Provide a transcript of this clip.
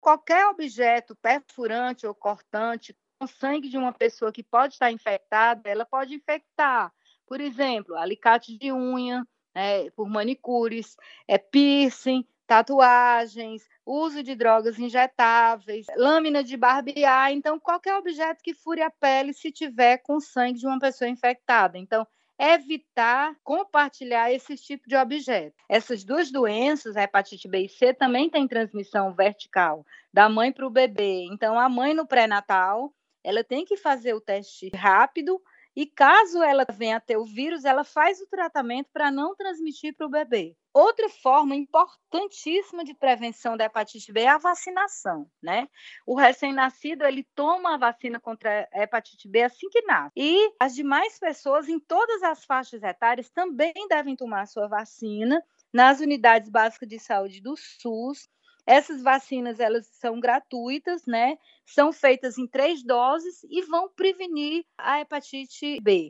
qualquer objeto perfurante ou cortante com sangue de uma pessoa que pode estar infectada, ela pode infectar. Por exemplo, alicate de unha, por manicures, piercing, tatuagens, uso de drogas injetáveis, lâmina de barbear. Então, qualquer objeto que fure a pele se tiver com sangue de uma pessoa infectada. Então, evitar compartilhar esse tipo de objeto. Essas duas doenças, a hepatite B e C, também têm transmissão vertical, da mãe para o bebê. Então, a mãe no pré-natal, ela tem que fazer o teste rápido e caso ela venha a ter o vírus, ela faz o tratamento para não transmitir para o bebê. Outra forma importantíssima de prevenção da hepatite B é a vacinação, né? O recém-nascido, ele toma a vacina contra a hepatite B assim que nasce. E as demais pessoas em todas as faixas etárias também devem tomar a sua vacina nas unidades básicas de saúde do SUS. Essas vacinas, elas são gratuitas, né? São feitas em 3 doses e vão prevenir a hepatite B.